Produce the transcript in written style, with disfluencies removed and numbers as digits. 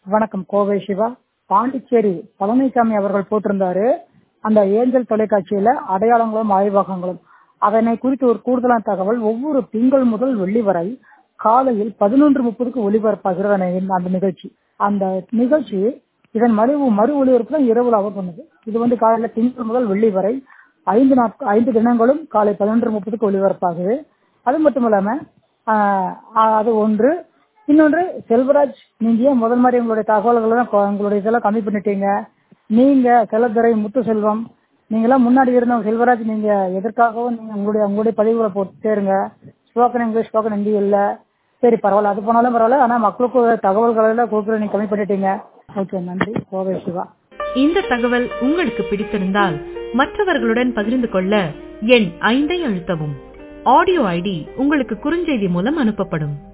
வணக்கம், கோவை சிவா. பாண்டிச்சேரி பழனிசாமி அவர்கள் போட்டிருந்தாரு அந்த ஏஞ்சல் தொலைக்காட்சியில அடையாளங்களும் ஆய்வகங்களும். அதனை குறித்து ஒரு கூடுதலான தகவல். ஒவ்வொரு திங்கள் முதல் வெள்ளி வரை காலையில் 11:30க்கு ஒளிபரப்பாகிறது அந்த நிகழ்ச்சி. அந்த நிகழ்ச்சி இதன் மறு ஒளிபரப்பு தான் இரவு அவர் பண்ணுது. இது காலையில திங்கள் முதல் வெள்ளி வரை 5 தினங்களும் காலை 11:30க்கு ஒளிபரப்பாகுது. அது மட்டும் இல்லாம அது ஒன்று. இன்னொன்று, செல்வராஜ், நீங்க ஏன் முதல் மாதிரி உங்களுடைய தகவல்கள் உங்களுடைய இதெல்லாம் கம்மி பண்ணிட்டீங்க? நீங்க செல்லதுரை, முத்துசெல்வம், நீங்க எல்லாம் முன்னாடி இருந்தவங்க. செல்வராஜ், நீங்க எதற்காகவும் நீங்க உங்களுடைய பதிவுகளை போட்டுட்டே இருங்க. ஸ்போக்கன் இங்கிலீஷ், ஸ்போக்கன் ஹிந்தி இல்ல. சரி, பரவாயில்ல, அது போனாலும் பரவாயில்ல. ஆனா மக்களுக்கு தகவல்கள் எல்லாம் கொடுக்குற நீங்க கம்மி பண்ணிட்டீங்க. ஓகே, நன்றி. கோவை சிவா. இந்த தகவல் உங்களுக்கு பிடித்திருந்தால் மற்றவர்களுடன் பகிர்ந்து கொள்ள எண் 5 அழுத்தவும். ஆடியோ ஐடி உங்களுக்கு குறுஞ்செய்தி மூலம் அனுப்பப்படும்.